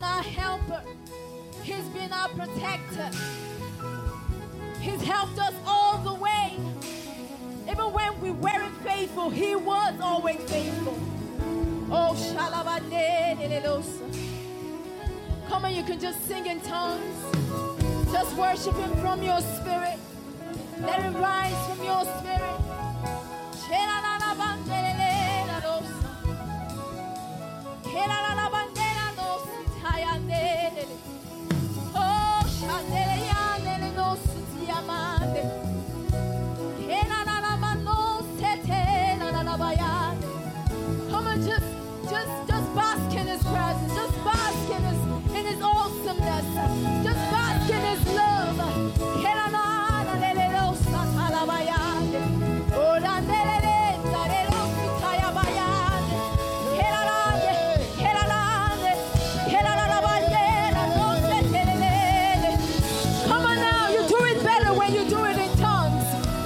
our helper. He's been our protector. He's helped us all the way. Even when we weren't faithful, He was always faithful. Oh, come on, you can just sing in tongues. Just worship Him from your spirit. Let it rise from your spirit. Come on, just bask in His presence. Just bask in His awesomeness. Just bask in His love. Come on now, you do it better when you do it in tongues.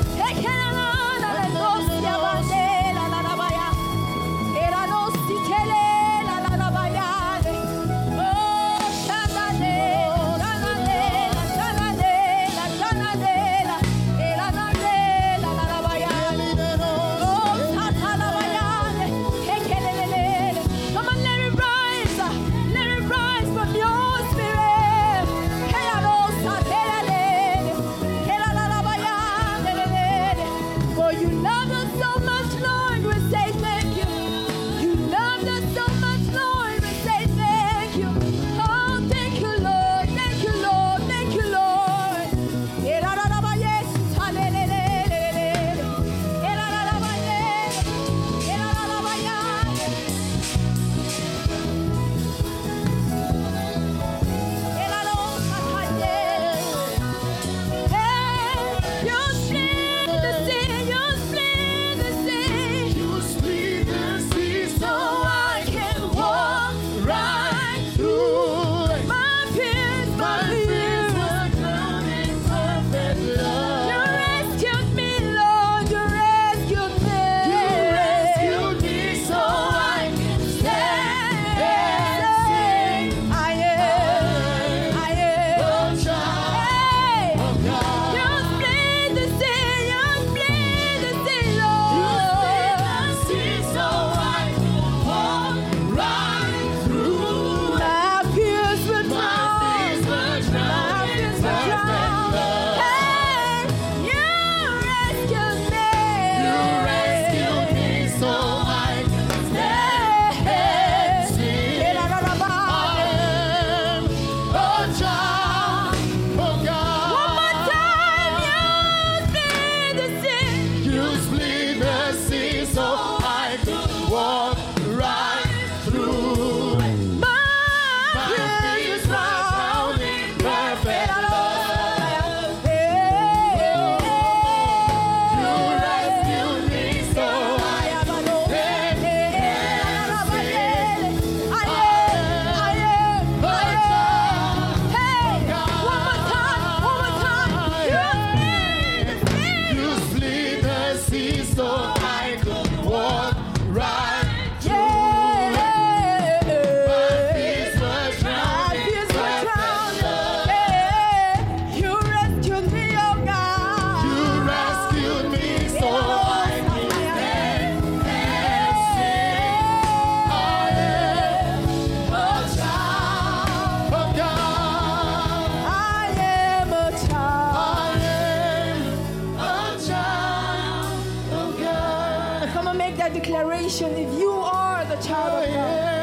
Declaration, if you are the child of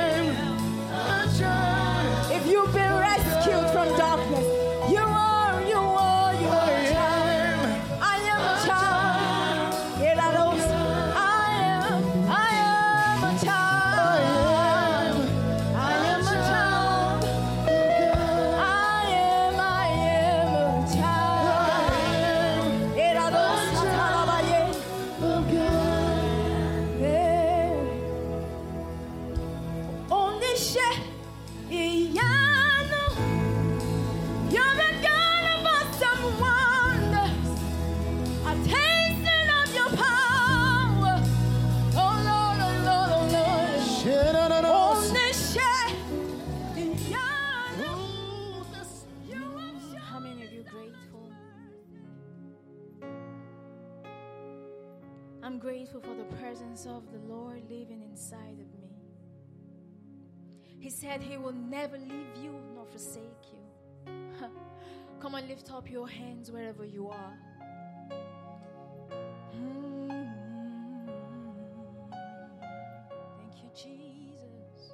God, if you've been rescued from darkness, you are a child. I am a child. I am a child. I am a child. I am a child. I'm grateful for the presence of the Lord living inside of me. He said he will never leave you nor forsake you. Come on, lift up your hands wherever you are. Thank you, Jesus.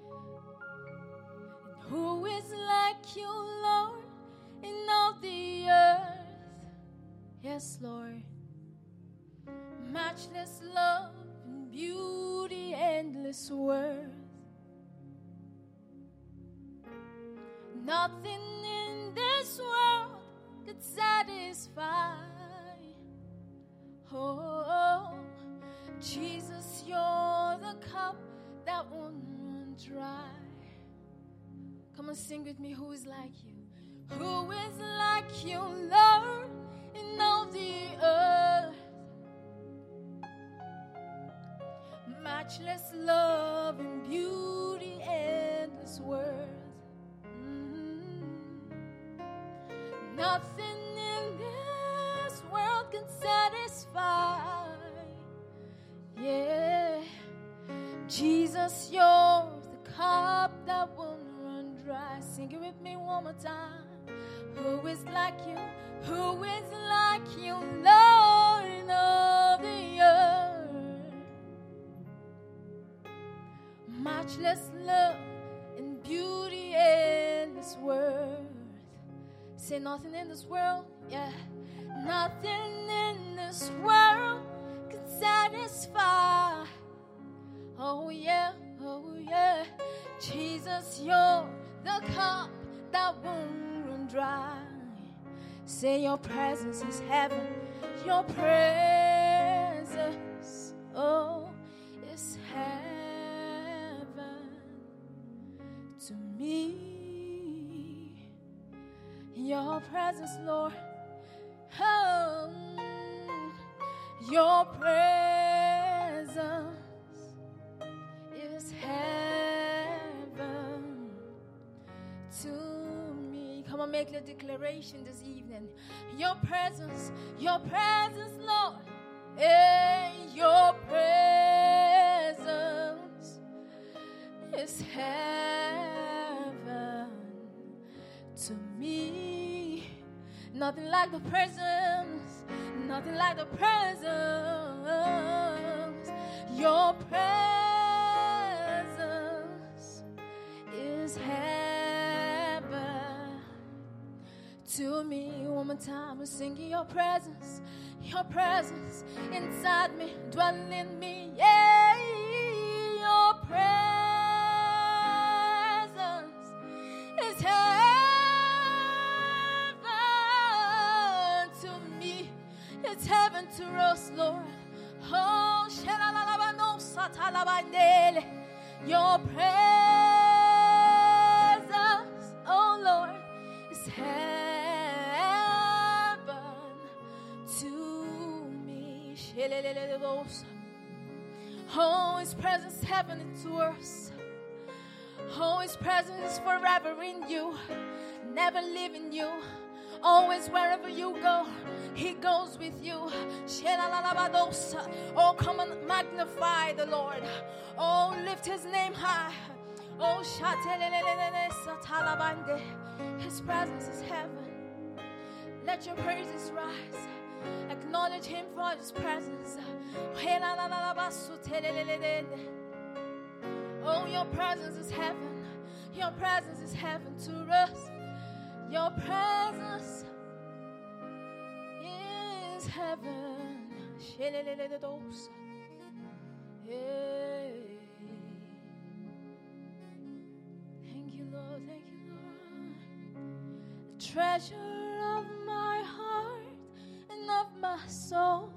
And who is like you, Lord, in all the earth? Yes, Lord. Matchless love and beauty, endless worth. Nothing in this world could satisfy. Oh, Jesus, you're the cup that won't run dry. Come and sing with me. Who is like you? Who is like you, Lord, in all the earth? Matchless love and beauty, endless worth. Nothing in this world can satisfy. Yeah, Jesus, you're the cup that won't run dry. Sing it with me one more time. Who is like you? Who is like you, Lord of the earth? Matchless love and beauty, endless worth. Say nothing in this world, yeah. Nothing in this world can satisfy. Oh yeah, oh yeah. Jesus, you're the cup that won't run dry. Say your presence is heaven. Your presence, oh, is heaven to me. Your presence, Lord, oh, your presence is heaven to me. Come on, make the declaration this evening. Your presence, Lord, your presence is heaven to me. Nothing like the presence, nothing like the presence. Your presence is heaven to me. One more time, we're singing your presence inside me, dwelling in me. Yeah, your presence is heaven. It's heaven to us, Lord. Oh, your presence, oh Lord, is heaven to me. Oh, His presence, heaven to us. Oh, His presence is forever in you, never leaving you. Always wherever you go, He goes with you. Oh, come and magnify the Lord. Oh, lift His name high. Oh, His presence is heaven. Let your praises rise. Acknowledge Him for His presence. Oh, your presence is heaven. Your presence is heaven to us. Your presence is heaven. Thank you, Lord. Thank you, Lord. The treasure of my heart and of my soul.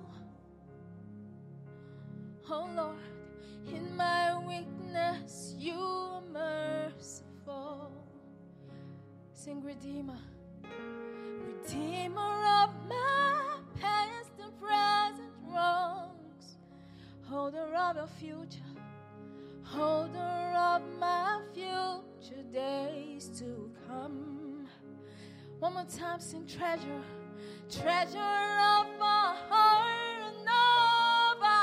Oh, Lord, in my weakness, you are merciful. Sing, Redeemer, Redeemer of my past and present wrongs, holder of your future, holder of my future days to come. One more time, sing, treasure, treasure of my heart and of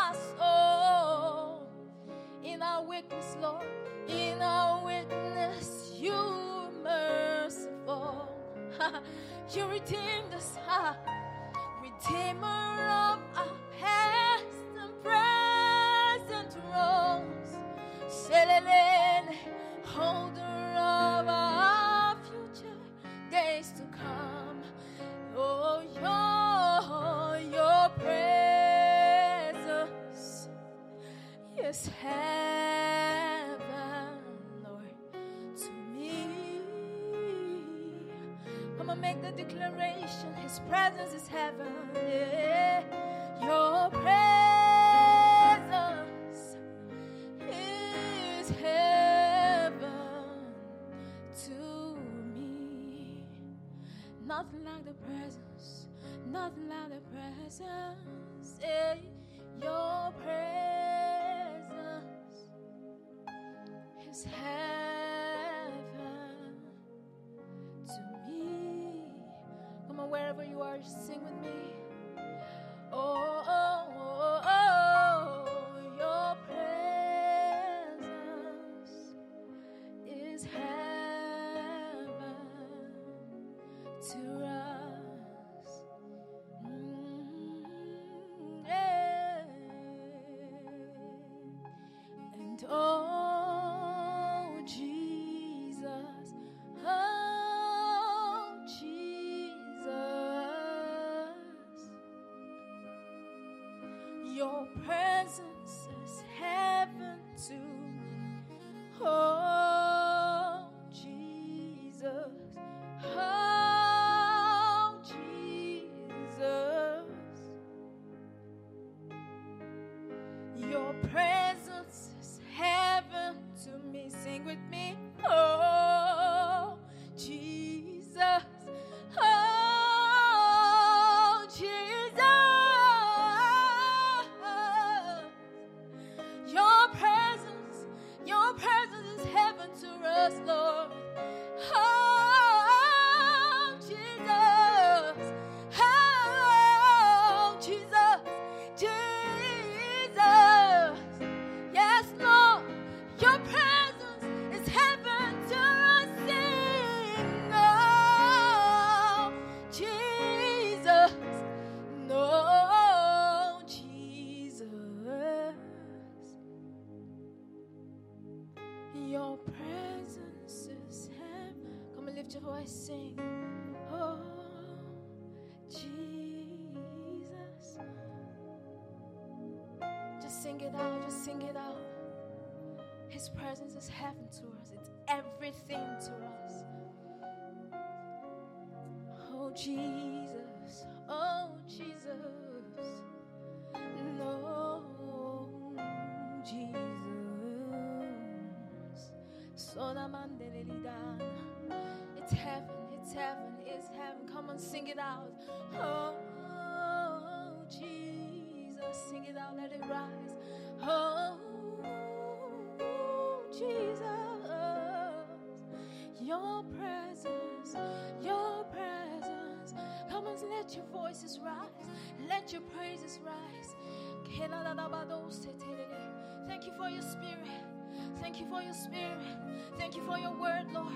our weakness, Lord. In our weakness, you were merciful. You redeemed us, Redeemer of our past and present wrongs. Selelele, holder of our future days to come. Oh, your presence is heaven, Lord, to me. Come on, make the declaration. His presence is heaven. Yeah. Your presence is heaven to me. Nothing like the presence. Nothing like the presence. Yeah. Your presence is heaven to me. Come on, wherever you are, just sing with me. Oh, oh, oh, oh, your presence is heaven to us. Yeah. And oh, Jesus, your presence is heaven to me. Oh, Jesus. Oh, Jesus. Your presence is heaven to me. Sing with me. Oh, Jesus. Oh, Jesus. Your presence is heaven to us, Lord. Oh, Jesus. Oh, Jesus. Jesus. Yes, Lord. Your presence is heaven to us. Sing. Oh, Jesus. No, Jesus. Your presence is heaven. Come and lift your voice, sing. Oh, Jesus. Just sing it out, just sing it out. His presence is heaven to us. It's everything to us. Oh, Jesus. Oh, Jesus. No, Jesus. It's heaven, it's heaven, it's heaven. Come on, sing it out. Oh, Jesus, sing it out, let it rise. Oh, Jesus, your presence, your presence. Come on, let your voices rise, let your praises rise. Thank you for your spirit. Thank you for your spirit. Thank you for your word, Lord.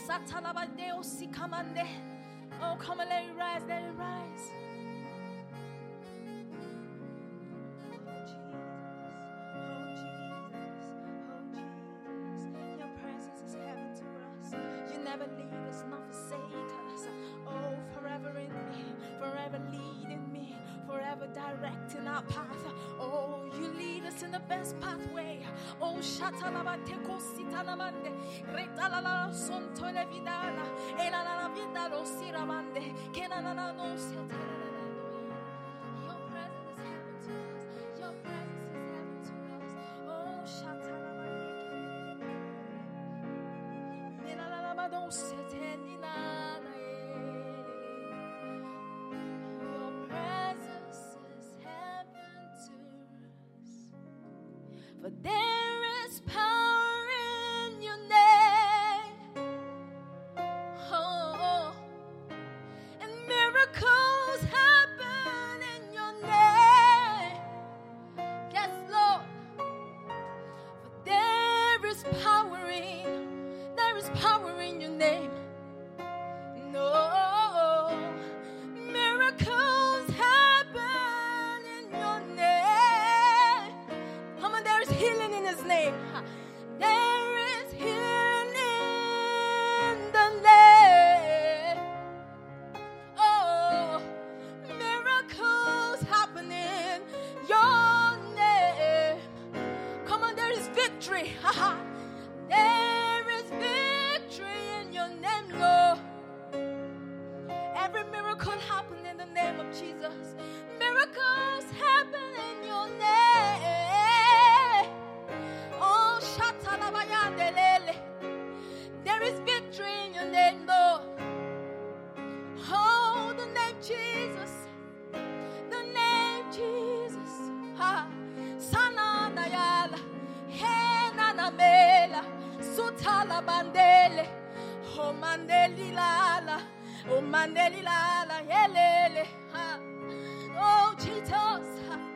Oh, come and let it rise, let it rise. Oh, Jesus. Your presence is heaven to us. You never leave us, not forsake us. Oh, forever in me, forever leading me, forever directing our path. Oh, you lead us in the best pathway. Oh, Shatalabate Sitanamande, Retalala Sontole Vidana, Elala Vidalo Siramande, Kenana no Setelana. Your presence is heaven to us. Your presence is heaven to us. Oh, Shatalabate, Melalabado Setenina. Your presence is heaven to us. For there is power in your name. Oh, and miracles happen in your name. Yes, Lord. For there shatala bandele. Oh mandeli lala. Oh mandeli lala. Yelele. Oh Jesus.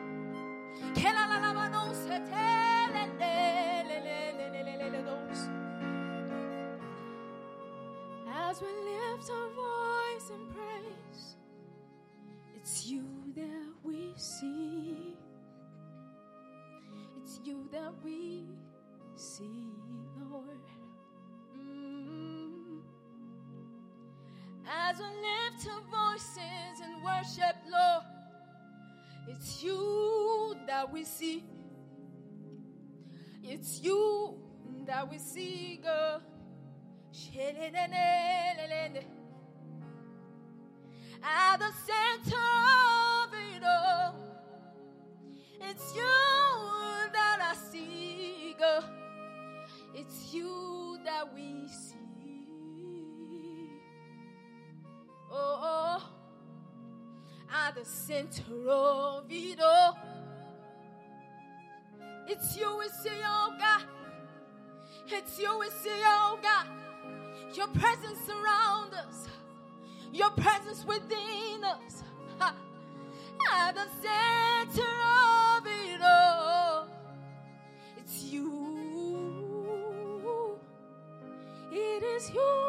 As we lift our voice in praise, it's you that we see. It's you that we see, Lord. As we lift our voices in worship, Lord, it's you that we see. It's you that we see, God. At the center of it all, it's you that I see, God. It's you that we see. Oh, at the center of it all, it's you we see, oh God. It's you we see, oh God. Your presence surrounds us. Your presence within us. At the center of it all, it's you. It is you.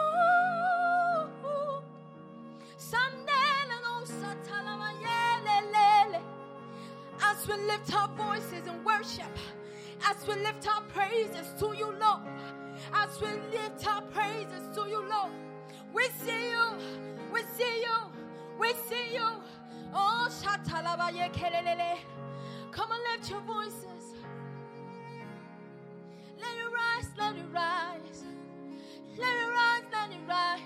As we lift our voices in worship, as we lift our praises to you, Lord, as we lift our praises to you, Lord, we see you, we see you, we see you. Oh, Shatalabaye Kelele. Come on, lift your voices. Let it rise, let it rise. Let it rise, let it rise.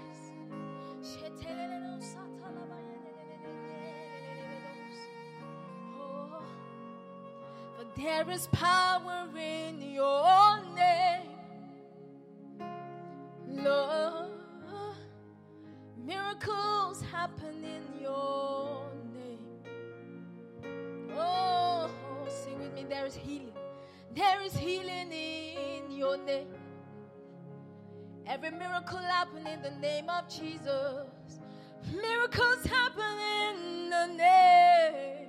Oh, for there is power in your name, Lord. Miracles happen in your name. Oh, sing with me. There is healing. There is healing in your name. Every miracle happen in the name of Jesus. Miracles happen in the name.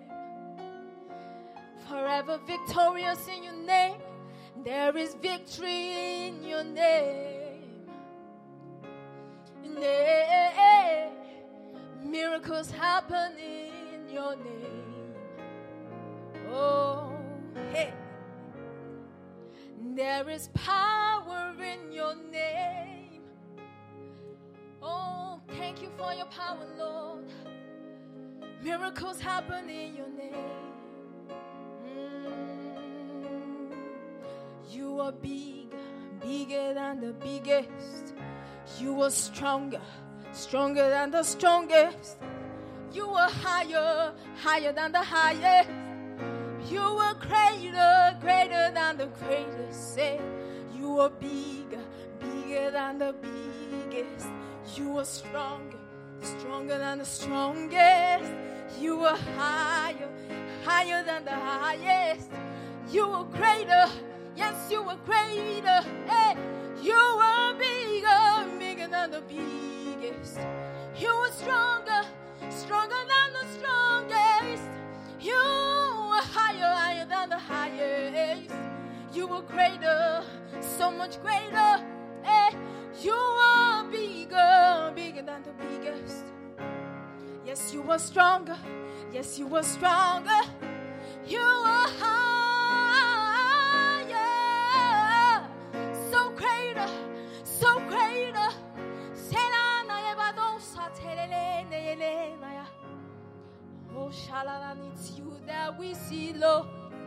Forever victorious in your name. There is victory in your name. Miracles happen in your name. Oh, hey. There is power in your name. Oh, thank you for your power, Lord. Miracles happen in your name. You are big, bigger than the biggest. You are stronger, stronger than the strongest. You are higher, higher than the highest. You are greater, greater than the greatest. Say, you are bigger, bigger than the biggest. You are stronger, stronger than the strongest. You are higher, higher than the highest. You are greater, yes, you are greater. Hey, you are bigger, bigger than the biggest. You are stronger, stronger than the strongest. You are higher, higher than the highest. You are greater, so much greater. Hey, you are bigger, bigger than the biggest. Yes, you are stronger. Yes, you are stronger. You are higher, so greater, so greater. Oh, Shalalan, it's you that we see, Lord.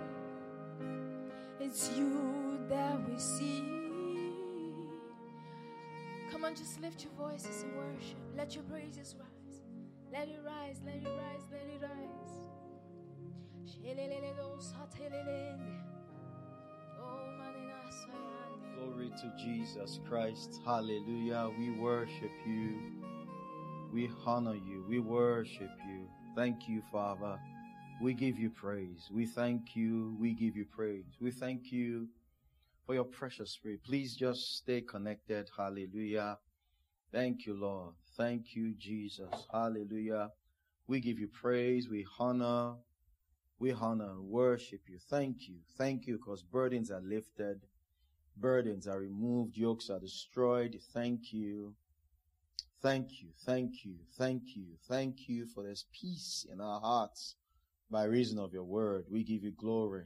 It's you that we see. Come on, just lift your voices in worship. Let your praises rise. Let it rise, let it rise, let it rise. Glory to Jesus Christ. Hallelujah. We worship you. We honor you. We worship you. Thank you, Father. We give you praise. We thank you. We give you praise. We thank you for your precious spirit. Please just stay connected. Hallelujah. Thank you, Lord. Thank you, Jesus. Hallelujah. We give you praise. We honor and worship you. Thank you. Thank you because burdens are lifted. Burdens are removed. Yokes are destroyed. Thank you. Thank you. Thank you. Thank you. Thank you for this peace in our hearts by reason of your word. We give you glory.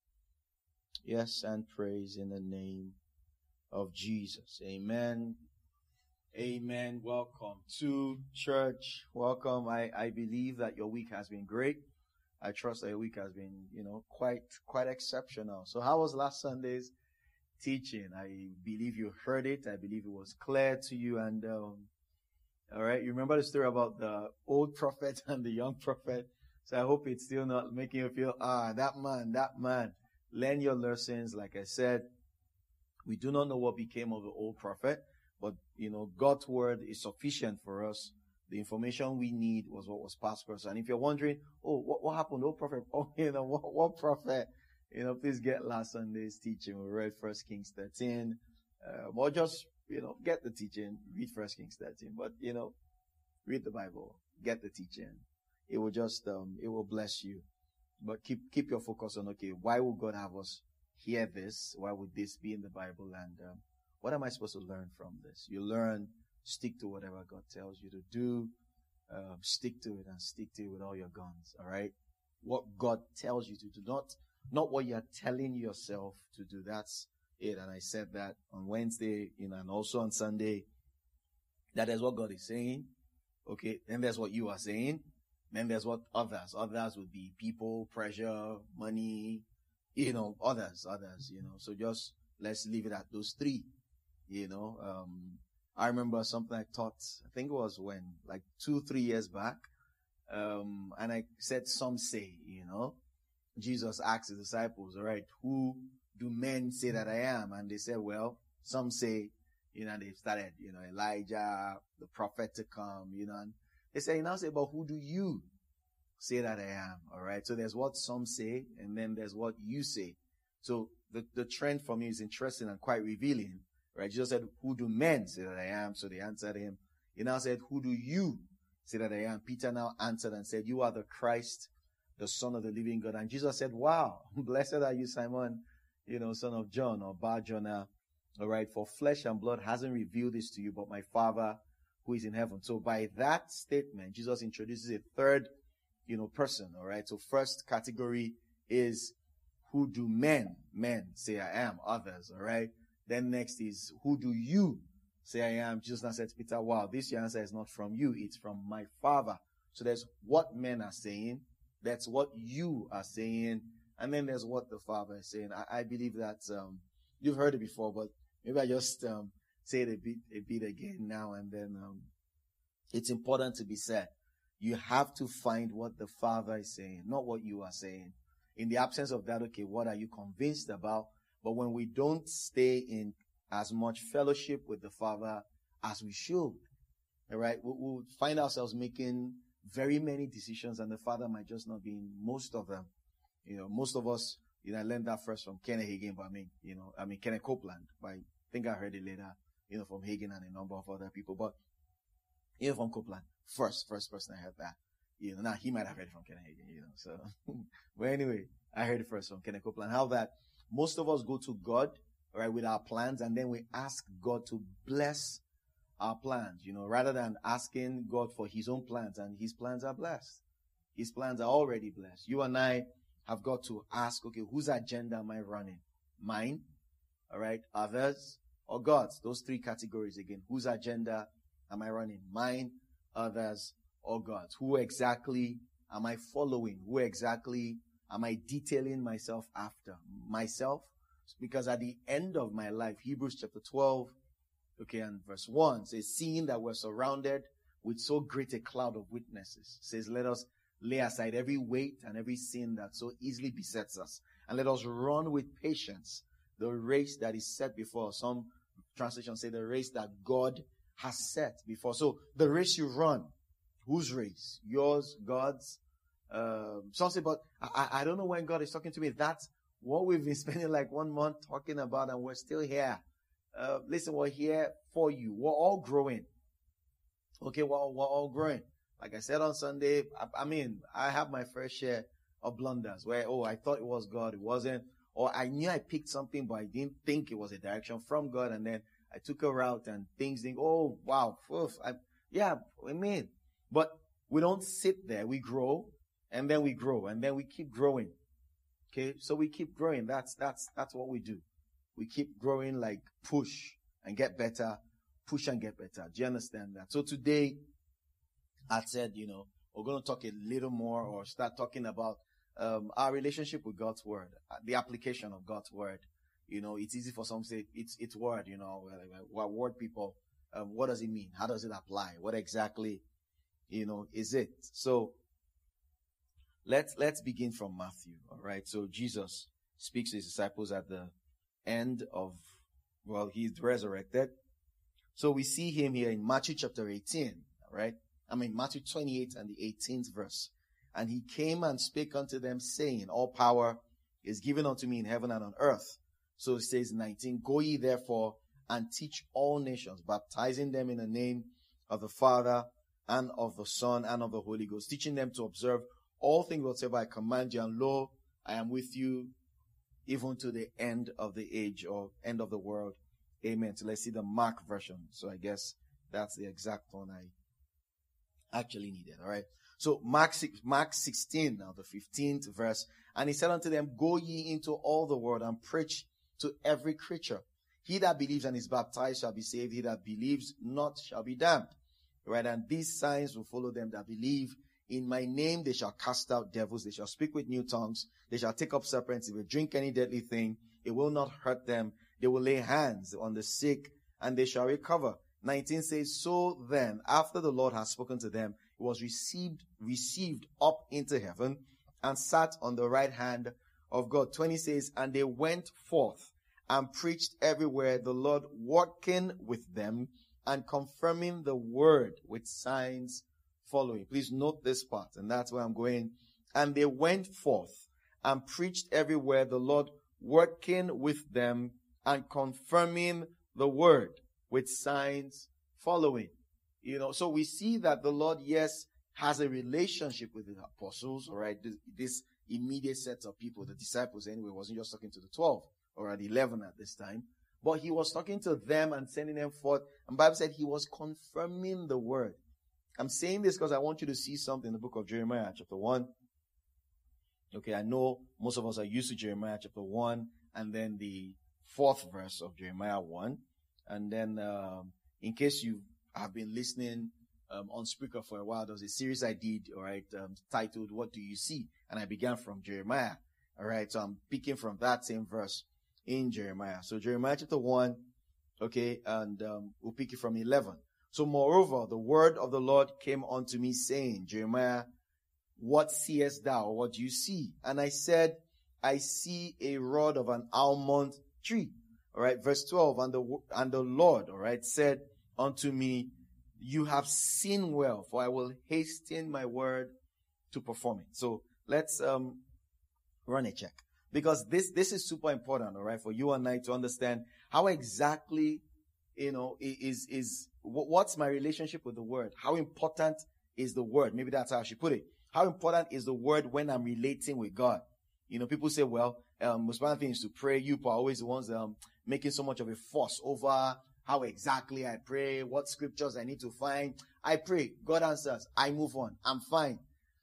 Yes, and praise in the name of Jesus. Amen. Amen. Welcome to church. Welcome. I believe that your week has been great. I trust that your week has been, quite exceptional. So how was last Sunday's teaching? I believe you heard it. I believe it was clear to you. And, all right. You remember the story about the old prophet and the young prophet. So I hope it's still not making you feel, that man. Learn your lessons. Like I said, we do not know what became of the old prophet. But, God's word is sufficient for us. The information we need was what was passed for us. And if you're wondering, what happened? Oh, prophet, what prophet? Please get last Sunday's teaching. We read 1 Kings 13. Or just, get the teaching, read 1 Kings 13. But, read the Bible, get the teaching. It will just, it will bless you. But keep your focus on, why would God have us hear this? Why would this be in the Bible? And, what am I supposed to learn from this? You learn, stick to whatever God tells you to do. Stick to it and stick to it with all your guns. All right. What God tells you to do, not what you're telling yourself to do. That's it. And I said that on Wednesday, and also on Sunday, that is what God is saying. Okay. Then there's what you are saying. Then there's what others would be people, pressure, money, others, so just let's leave it at those three. I remember something I taught, I think it was when, like 2-3 years back. And I said, some say, Jesus asked his disciples, all right, who do men say that I am? And they said, well, some say, and they started, Elijah, the prophet to come, and they say, but who do you say that I am? All right. So there's what some say, and then there's what you say. So the trend for me is interesting and quite revealing. Right? Jesus said, who do men say that I am? So they answered him. He now said, who do you say that I am? Peter now answered and said, you are the Christ, the Son of the living God. And Jesus said, wow, blessed are you, Simon, son of John or Bar-Jonah. All right. For flesh and blood hasn't revealed this to you, but my Father who is in heaven. So by that statement, Jesus introduces a third, person. All right. So first category is who do men say I am? Others. All right. Then next is, who do you say I am? Jesus now said to Peter, wow, this answer is not from you. It's from my Father. So there's what men are saying. That's what you are saying. And then there's what the Father is saying. I believe that, you've heard it before, but maybe I just, say it a bit again now and then. It's important to be said. You have to find what the Father is saying, not what you are saying. In the absence of that, what are you convinced about? But when we don't stay in as much fellowship with the Father as we should, all right, we'll find ourselves making very many decisions and the Father might just not be in most of them. Most of us, I learned that first from Kenneth Hagin, but Kenneth Copeland. But I think I heard it later, from Hagin and a number of other people. But, from Copeland, first person I heard that. Now he might have heard it from Kenneth Hagin, so. But anyway, I heard it first from Kenneth Copeland. How that most of us go to God, right, with our plans, and then we ask God to bless our plans, rather than asking God for his own plans, and his plans are blessed. His plans are already blessed. You and I have got to ask, whose agenda am I running? Mine, all right, others, or God's? Those three categories again. Whose agenda am I running? Mine, others, or God's? Who exactly am I following? Who exactly am I detailing myself after? Myself? Because at the end of my life, Hebrews chapter 12, and verse 1 says, seeing that we're surrounded with so great a cloud of witnesses, says, let us lay aside every weight and every sin that so easily besets us, and let us run with patience the race that is set before us. Some translations say the race that God has set before. So the race you run, whose race? Yours, God's? Some say, but I don't know when God is talking to me. That's what we've been spending like 1 month talking about, and we're still here. Listen, we're here for you. We're all growing. Okay, we're all growing. Like I said on Sunday, I have my fair share of blunders where, I thought it was God, it wasn't. Or I knew I picked something, but I didn't think it was a direction from God. And then I took a route and things didn't, wow. But we don't sit there. We grow and then we grow and then we keep growing. Okay. So we keep growing. That's what we do. We keep growing, like push and get better, push and get better. Do you understand that? So today I said, we're going to talk a little more or start talking about our relationship with God's word, the application of God's word. It's easy for some to say it's word, we're word people. What does it mean? How does it apply? What exactly, is it? So let's begin from Matthew. All right. So Jesus speaks to his disciples at the end of, he's resurrected. So we see him here in Matthew chapter 18. All right. Matthew 28 and the 18th verse. And he came and spake unto them, saying, all power is given unto me in heaven and on earth. So it says 19, go ye therefore and teach all nations, baptizing them in the name of the Father and of the Son and of the Holy Ghost, teaching them to observe all things whatsoever I command you. And lo, I am with you even to the end of the age or end of the world. Amen. So let's see the Mark version. So I guess that's the exact one I actually needed. All right. So Mark 16, now the 15th verse. And he said unto them, go ye into all the world and preach to every creature. He that believes and is baptized shall be saved. He that believes not shall be damned. Right. And these signs will follow them that believe. In my name they shall cast out devils. They shall speak with new tongues. They shall take up serpents. If they drink any deadly thing, it will not hurt them. They will lay hands on the sick and they shall recover. 19 says, so then, after the Lord has spoken to them, he was received up into heaven and sat on the right hand of God. 20 says, and they went forth and preached everywhere, the Lord working with them and confirming the word with signs following. Please note this part, and that's where I'm going. And they went forth and preached everywhere, the Lord working with them and confirming the word with signs following. So we see that the Lord, yes, has a relationship with the apostles, all right? This immediate set of people, the disciples anyway, wasn't just talking to the 12 or at 11 at this time, but he was talking to them and sending them forth. And the Bible said he was confirming the word. I'm saying this because I want you to see something in the book of Jeremiah chapter 1. Okay, I know most of us are used to Jeremiah chapter 1 and then the 4th verse of Jeremiah 1. And then, in case you have been listening on Spreaker for a while, there was a series I did, all right, titled, What Do You See? And I began from Jeremiah. All right, so I'm picking from that same verse in Jeremiah. So Jeremiah chapter 1, okay, and we'll pick it from 11. So moreover, the word of the Lord came unto me, saying, Jeremiah, what seest thou? What do you see? And I said, I see a rod of an almond tree. All right, verse 12, and the Lord, all right, said unto me, you have seen well, for I will hasten my word to perform it. So let's run a check, because this is super important, all right, for you and I to understand how exactly, what's my relationship with the word? How important is the word? Maybe that's how I should put it. How important is the word when I'm relating with God? People say, well, most important thing is to pray. You are always the ones making so much of a fuss over how exactly I pray, what scriptures I need to find. I pray, God answers, I move on, I'm fine.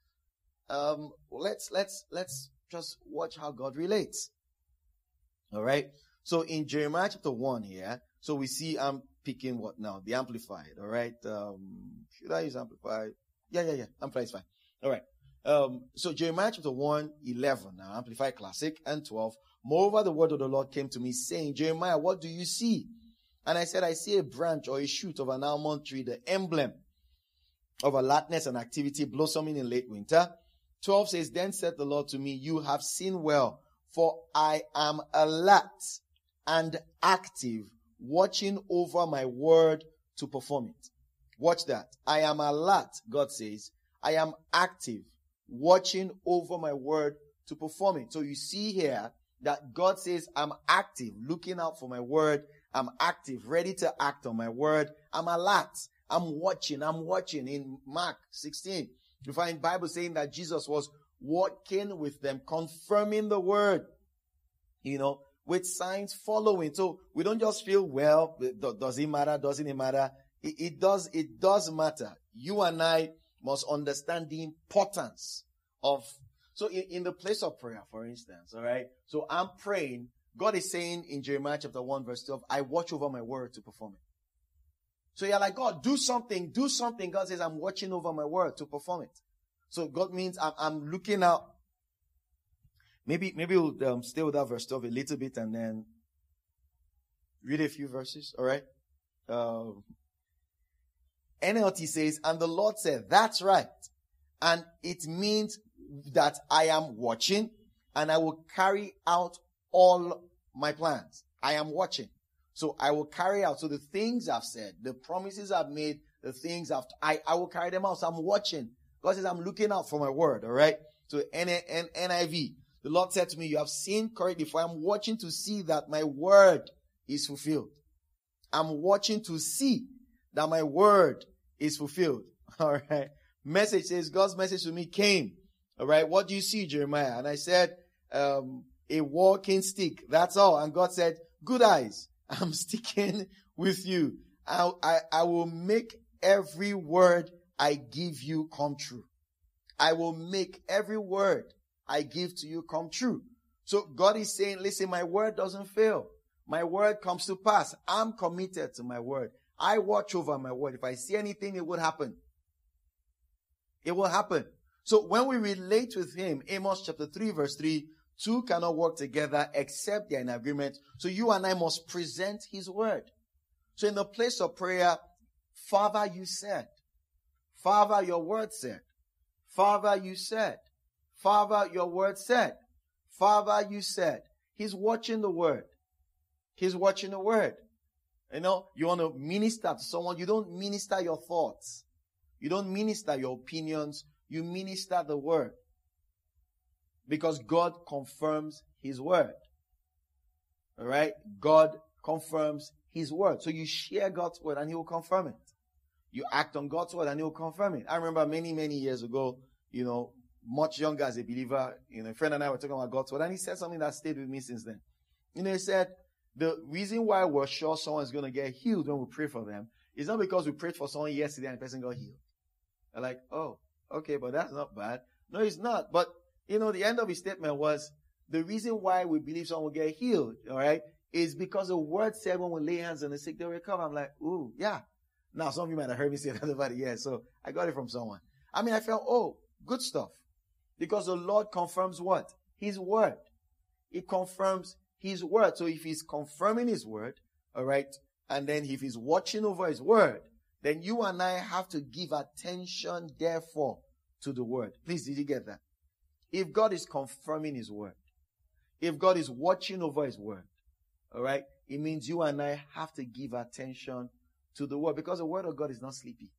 Let's just watch how God relates. All right. So in Jeremiah chapter 1 here, so we see I'm picking what now? The Amplified. All right. Should I use Amplified? Yeah. Amplified is fine. All right. So Jeremiah chapter 1, 11, now Amplified Classic, and 12. Moreover, the word of the Lord came to me, saying, Jeremiah, what do you see? And I said, I see a branch or a shoot of an almond tree, the emblem of alertness and activity blossoming in late winter. 12 says, then said the Lord to me, you have seen well, for I am alert and active, watching over my word to perform it. Watch that. I am alert, God says. I am active, watching over my word to perform it. So you see here that God says, I'm active, looking out for my word. I'm active, ready to act on my word. I'm alert. I'm watching. In Mark 16, you find Bible saying that Jesus was walking with them, confirming the word, with signs following. So we don't just feel, well, does it matter? Doesn't it matter? It does matter. You and I must understand the importance of, so in the place of prayer, for instance, all right? So I'm praying. God is saying in Jeremiah chapter 1 verse 12, I watch over my word to perform it. So you're like, God, do something. God says, I'm watching over my word to perform it. So God means I'm looking out. Maybe we'll stay with that verse 12 a little bit and then read a few verses, all right? NLT says, and the Lord said, that's right. And it means that I am watching and I will carry out all my plans. I am watching. So I will carry out. So the things I've said, the promises I've made, the things I will carry them out. So I'm watching. God says I'm looking out for my word. All right. So NIV, the Lord said to me, you have seen correctly, for I'm watching to see that my word is fulfilled. I'm watching to see that my word is fulfilled. All right. Message says God's message to me came. All right. What do you see, Jeremiah? And I said, a walking stick. That's all. And God said, good eyes. I'm sticking with you. I will make every word I give you come true. I will make every word I give to you come true. So God is saying, listen, my word doesn't fail. My word comes to pass. I'm committed to my word. I watch over my word. If I see anything, it will happen. It will happen. So when we relate with him, Amos chapter 3 verse 3, two cannot work together except they're in agreement. So you and I must present his word. So in the place of prayer, Father, you said. Father, your word said. Father, you said. Father, your word said. Father, you said. He's watching the word. He's watching the word. You want to minister to someone. You don't minister your thoughts. You don't minister your opinions. You minister the word. Because God confirms his word. All right? God confirms his word. So you share God's word and he will confirm it. You act on God's word and he will confirm it. I remember many, many years ago, much younger as a believer, a friend and I were talking about God's word and he said something that stayed with me since then. He said, the reason why we're sure someone's going to get healed when we pray for them is not because we prayed for someone yesterday and the person got healed. They're like, oh, okay, but that's not bad. No, it's not. But, the end of his statement was, the reason why we believe someone will get healed, all right, is because the word said when we lay hands on the sick, they'll recover. I'm like, ooh, yeah. Now, some of you might have heard me say that over the years, so I got it from someone. I felt, oh, good stuff. Because the Lord confirms what? His word. It confirms his word. So if he's confirming his word, all right, and then if he's watching over his word, then you and I have to give attention, therefore, to the word. Please, did you get that? If God is confirming his word, if God is watching over his word, all right, it means you and I have to give attention to the word because the word of God is not sleepy.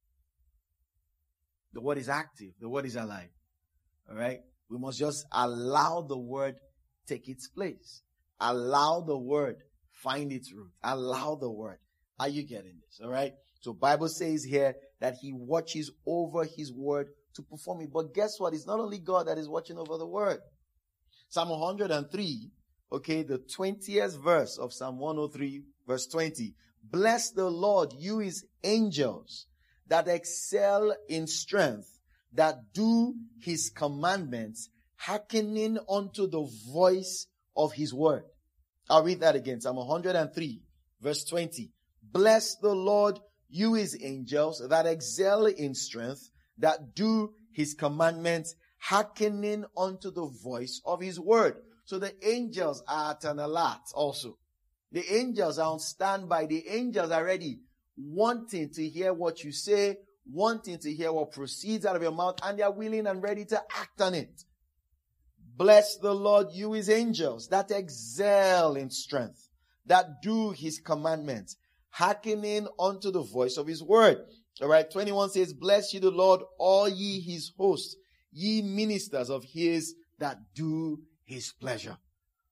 The word is active. The word is alive. All right. We must just allow the word take its place. Allow the word find its root. Allow the word. Are you getting this? All right. So Bible says here that he watches over his word to perform it. But guess what? It's not only God that is watching over the word. Psalm 103, okay, the 20th verse of Psalm 103, verse 20. Bless the Lord, you his angels that excel in strength, that do his commandments, hearkening unto the voice of his word. I'll read that again. Psalm 103, verse 20. Bless the Lord, you his angels that excel in strength, that do his commandments, hearkening unto the voice of his word. So the angels are at an alert also. The angels are on standby. The angels are ready, wanting to hear what you say, wanting to hear what proceeds out of your mouth, and they are willing and ready to act on it. Bless the Lord, you his angels that excel in strength, that do his commandments, hearkening unto the voice of his word. All right, 21 says, bless ye the Lord, all ye his hosts, ye ministers of his that do his pleasure.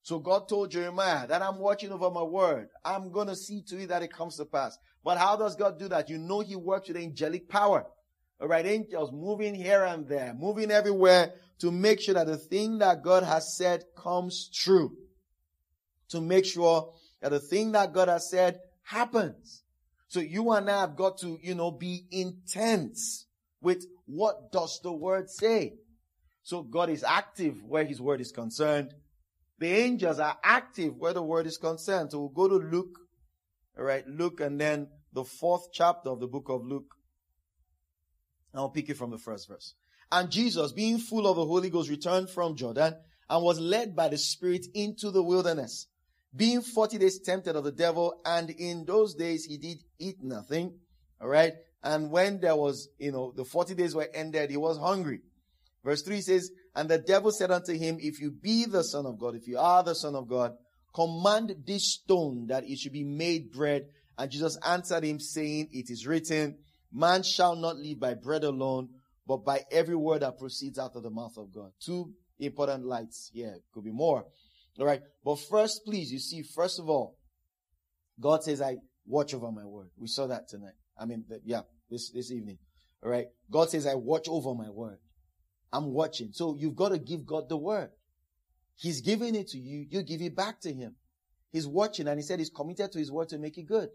So God told Jeremiah that I'm watching over my word. I'm going to see to it that it comes to pass. But how does God do that? You know he works with angelic power. All right, angels moving here and there, moving everywhere to make sure that the thing that God has said comes true. To make sure that the thing that God has said happens. So you and I have got to, be intense with what does the word say. So God is active where his word is concerned. The angels are active where the word is concerned. So we'll go to Luke. All right, Luke, and then the 4th chapter of the book of Luke. I'll pick it from the first verse. And Jesus, being full of the Holy Ghost, returned from Jordan and was led by the Spirit into the wilderness, being 40 days tempted of the devil. And in those days he did eat nothing. All right. And when there was, the 40 days were ended, he was hungry. Verse 3 says, and the devil said unto him, if you be the Son of God, if you are the Son of God, command this stone that it should be made bread. And Jesus answered him, saying, it is written, man shall not live by bread alone, but by every word that proceeds out of the mouth of God. 2 important lights here. Could be more. All right. But first, please, you see, first of all, God says, I watch over my word. We saw that tonight. This evening. All right. God says, I watch over my word. I'm watching. So you've got to give God the word. He's giving it to you. You give it back to him. He's watching, and he said he's committed to his word to make it good.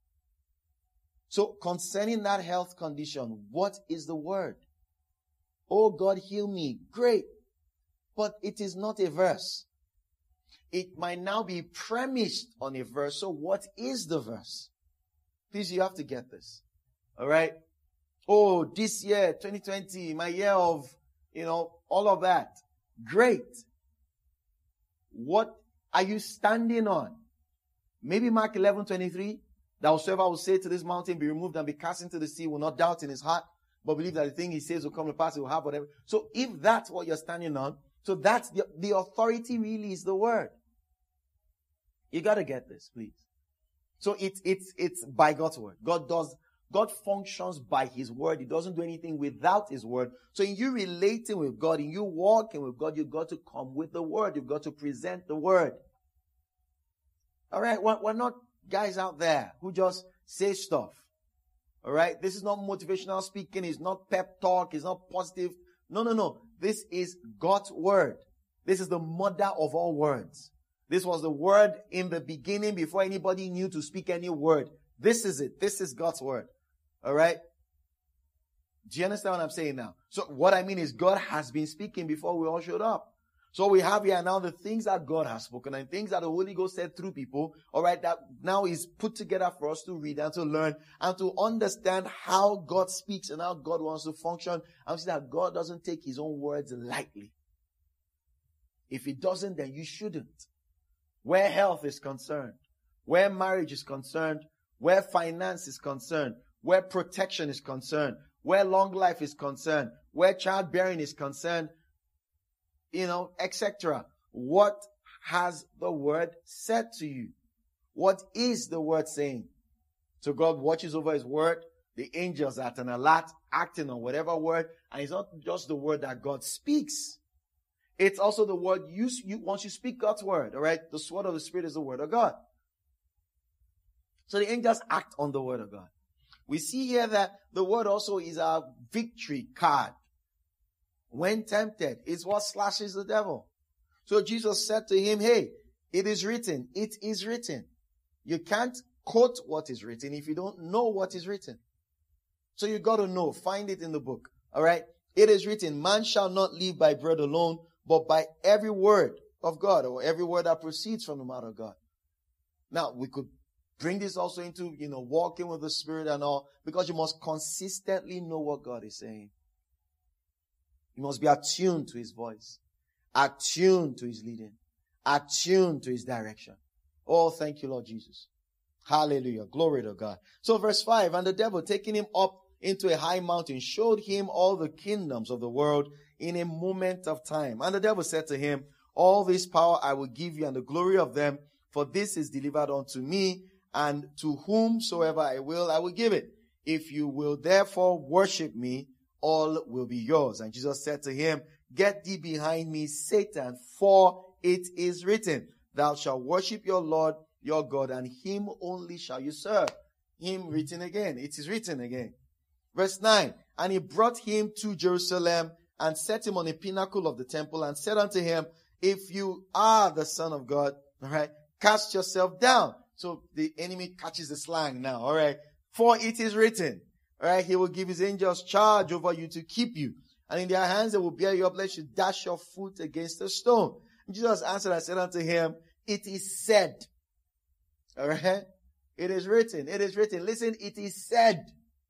So concerning that health condition, what is the word? Oh, God, heal me. Great. But it is not a verse. It might now be premised on a verse. So what is the verse? Please, you have to get this. All right. Oh, this year, 2020, my year of, all of that. Great. What are you standing on? Maybe Mark 11:23. That whosoever will say to this mountain, be removed and be cast into the sea, will not doubt in his heart, but believe that the thing he says will come to pass, he will have whatever. So if that's what you're standing on, so that's the authority really is the word. You got to get this, please. So it's by God's word. God functions by his word. He doesn't do anything without his word. So in you relating with God, in you walking with God, you've got to come with the word. You've got to present the word. All right. We're not guys out there who just say stuff. All right. This is not motivational speaking. It's not pep talk. It's not positive. No. This is God's word. This is the mother of all words. This was the word in the beginning before anybody knew to speak any word. This is it. This is God's word. All right. Do you understand what I'm saying now? So what I mean is God has been speaking before we all showed up. So we have here now the things that God has spoken and things that the Holy Ghost said through people. All right. That now is put together for us to read and to learn and to understand how God speaks and how God wants to function. And see that God doesn't take his own words lightly. If he doesn't, then you shouldn't. Where health is concerned, where marriage is concerned, where finance is concerned, where protection is concerned, where long life is concerned, where childbearing is concerned, etc. What has the word said to you? What is the word saying? So God watches over his word. The angels are at an alert, acting on whatever word. And it's not just the word that God speaks. It's also the word you once you speak God's word. All right. The sword of the Spirit is the word of God. So the angels act on the word of God. We see here that the word also is our victory card. When tempted, it's what slashes the devil. So Jesus said to him, hey, it is written. It is written. You can't quote what is written if you don't know what is written. So you got to know. Find it in the book. All right. It is written, man shall not live by bread alone, but by every word of God, or every word that proceeds from the mouth of God. Now, we could bring this also into, walking with the Spirit and all, because you must consistently know what God is saying. You must be attuned to his voice, attuned to his leading, attuned to his direction. Oh, thank you, Lord Jesus. Hallelujah. Glory to God. So verse 5, and the devil, taking him up into a high mountain, showed him all the kingdoms of the world in a moment of time. And the devil said to him, all this power I will give you and the glory of them, for this is delivered unto me, and to whomsoever I will give it. If you will therefore worship me, all will be yours. And Jesus said to him, get thee behind me, Satan, for it is written, thou shalt worship your Lord, your God, and him only shall you serve. Him written again. It is written again. Verse 9, and he brought him to Jerusalem and set him on a pinnacle of the temple and said unto him, if you are the Son of God, all right, cast yourself down. So the enemy catches the slang now, all right. For it is written, all right, he will give his angels charge over you to keep you. And in their hands they will bear you up, lest you dash your foot against a stone. And Jesus answered and said unto him, it is said. All right. It is written. It is written. Listen, it is said.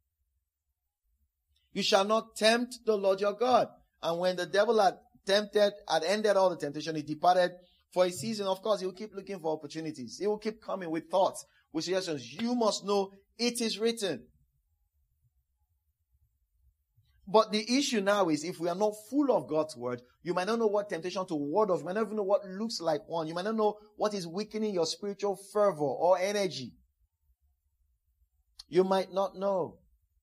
You shall not tempt the Lord your God. And when the devil had ended all the temptation, he departed for a season. Of course, he will keep looking for opportunities. He will keep coming with thoughts, with suggestions. You must know it is written. But the issue now is if we are not full of God's word, you might not know what temptation to ward off. You might not even know what looks like one. You might not know what is weakening your spiritual fervor or energy. You might not know.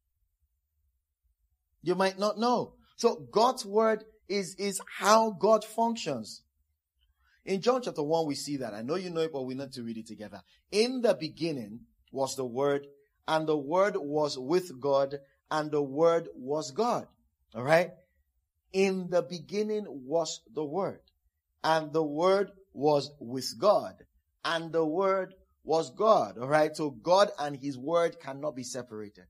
You might not know. So God's word is how God functions. In John chapter 1, we see that. I know you know it, but we need to read it together. In the beginning was the Word, and the Word was with God, and the Word was God. All right? In the beginning was the Word, and the Word was with God, and the Word was God. All right? So God and His Word cannot be separated.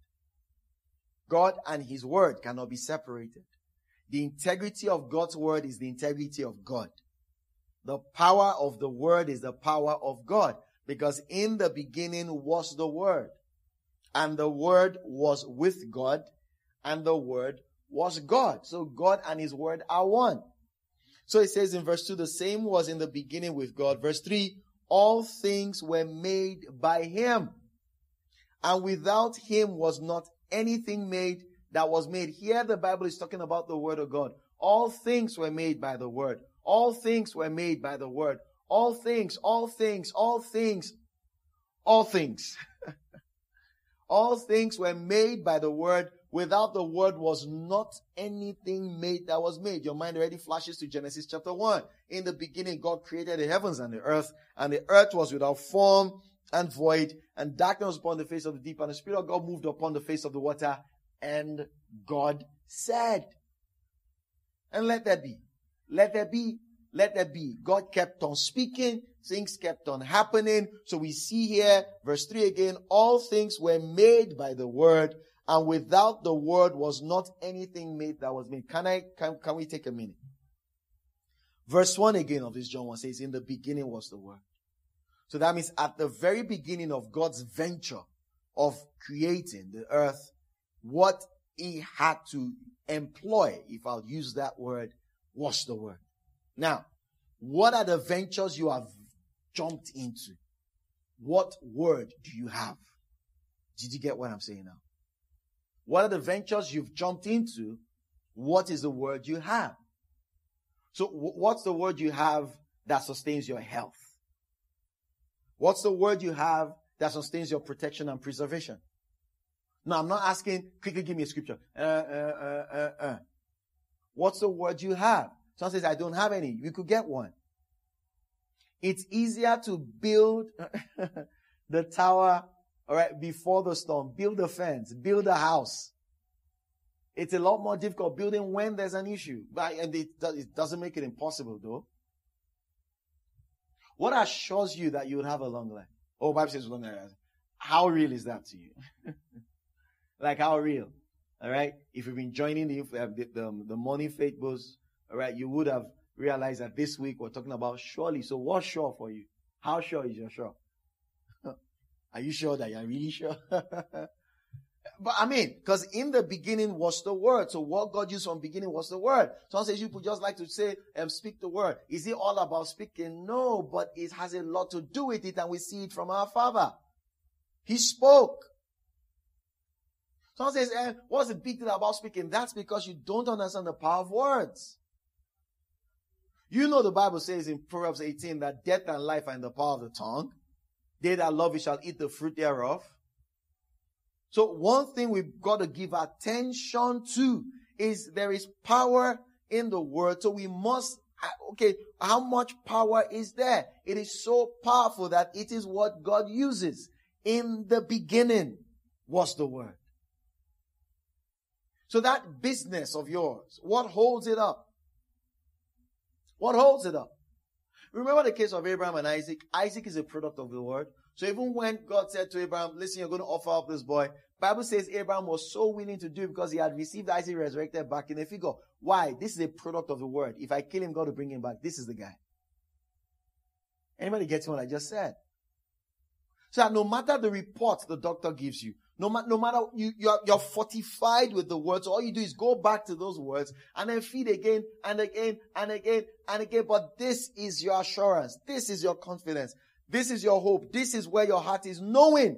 God and His Word cannot be separated. The integrity of God's Word is the integrity of God. The power of the Word is the power of God. Because in the beginning was the Word. And the Word was with God. And the Word was God. So God and His Word are one. So it says in verse 2, the same was in the beginning with God. Verse 3, all things were made by Him. And without Him was not anything made that was made. Here the Bible is talking about the Word of God. All things were made by the Word. All things were made by the Word. All things, all things, all things, all things. All things were made by the Word. Without the Word was not anything made that was made. Your mind already flashes to Genesis chapter 1. In the beginning, God created the heavens and the earth was without form and void, and darkness was upon the face of the deep, and the Spirit of God moved upon the face of the water, and God said, and let there be. Let there be. Let there be. God kept on speaking. Things kept on happening. So we see here, verse 3 again, all things were made by the Word, and without the Word was not anything made that was made. Can we take a minute? Verse 1 again of this John 1 says, in the beginning was the Word. So that means at the very beginning of God's venture of creating the earth, what He had to employ, if I'll use that word, was the Word. Now, what are the ventures you have jumped into? What word do you have? Did you get what I'm saying now? What are the ventures you've jumped into? What is the word you have? So what's the word you have that sustains your health? What's the word you have that sustains your protection and preservation? No, I'm not asking, quickly give me a scripture. What's the word you have? Someone says, I don't have any. You could get one. It's easier to build the tower, all right, before the storm. Build a fence. Build a house. It's a lot more difficult building when there's an issue. And it doesn't make it impossible, though. What assures you that you would have a long life? Oh, Bible says long life. How real is that to you? Like how real? All right. If you've been joining the morning faith boost, all right, you would have realized that this week we're talking about surely. So what's sure for you? How sure is your sure? Are you sure that you're really sure? But I mean, because in the beginning was the Word. So what God used from beginning was the Word. Someone says you would just like to say, speak the Word. Is it all about speaking? No, but it has a lot to do with it, and we see it from our Father. He spoke. Someone says, what's the big deal about speaking? That's because you don't understand the power of words. You know the Bible says in Proverbs 18 that death and life are in the power of the tongue. They that love it shall eat the fruit thereof. So one thing we've got to give attention to is there is power in the word. So we must Okay, how much power is there? It is so powerful that it is what God uses. In the beginning was the Word. So that business of yours, what holds it up? What holds it up? Remember the case of Abraham and Isaac? Isaac is a product of the Word. So even when God said to Abraham, listen, you're going to offer up this boy, Bible says Abraham was so willing to do it because he had received Isaac resurrected back in a figure. Why? This is a product of the Word. If I kill him, God will bring him back. This is the guy. Anybody gets what I just said? So that no matter the report the doctor gives you, no matter you're fortified with the words. All you do is go back to those words and then feed again and again and again and again. But this is your assurance. This is your confidence. This is your hope. This is where your heart is knowing.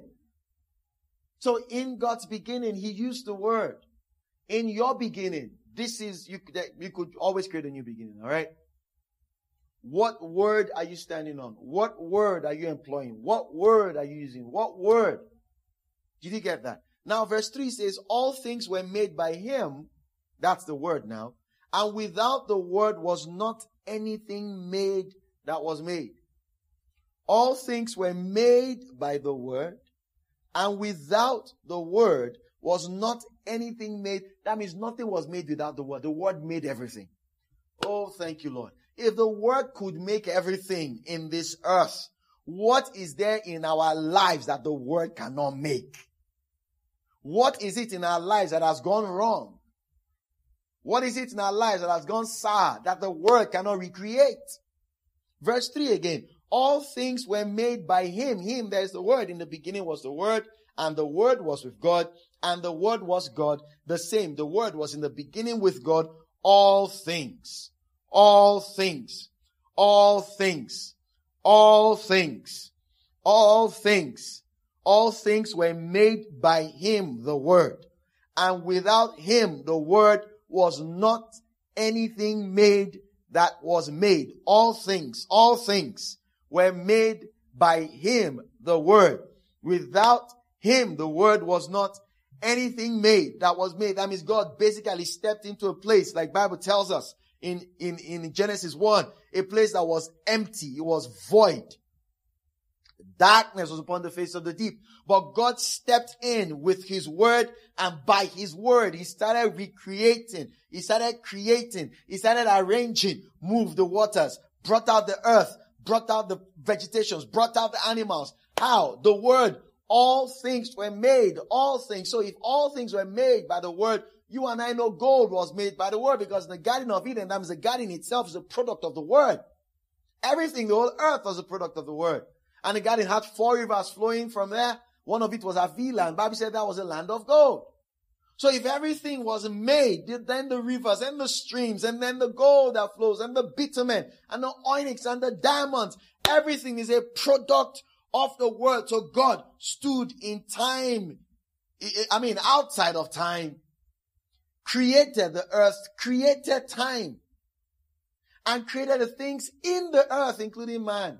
So in God's beginning, He used the word. In your beginning, this is, you could always create a new beginning, all right? What word are you standing on? What word are you employing? What word are you using? What word? Did you get that? Now verse 3 says, all things were made by Him. That's the word now. And without the word was not anything made that was made. All things were made by the word. And without the word was not anything made. That means nothing was made without the word. The word made everything. Oh, thank you, Lord. If the word could make everything in this earth, what is there in our lives that the word cannot make? What is it in our lives that has gone wrong? What is it in our lives that has gone sour that the word cannot recreate? Verse 3 again. All things were made by Him. Him, there's the word. In the beginning was the word, and the word was with God, and the word was God. The same. The word was in the beginning with God. All things. All things. All things. All things. All things. All things were made by Him, the Word. And without Him, the Word was not anything made that was made. All things were made by Him, the Word. Without Him, the Word was not anything made that was made. That means God basically stepped into a place, like Bible tells us in Genesis 1, a place that was empty. It was void. Darkness was upon the face of the deep. But God stepped in with His word, and by His word, He started recreating. He started creating. He started arranging, moved the waters, brought out the earth, brought out the vegetations, brought out the animals. How? The word. All things were made. All things. So if all things were made by the word, you and I know gold was made by the word, because the Garden of Eden, that means the garden itself is a product of the word. Everything, the whole earth was a product of the word. And the garden had 4 rivers flowing from there. One of it was Avila, and Bible said that was a land of gold. So if everything was made, then the rivers and the streams and then the gold that flows and the bitumen and the onyx and the diamonds, everything is a product of the word. So God stood in time, outside of time, created the earth, created time, and created the things in the earth, including man.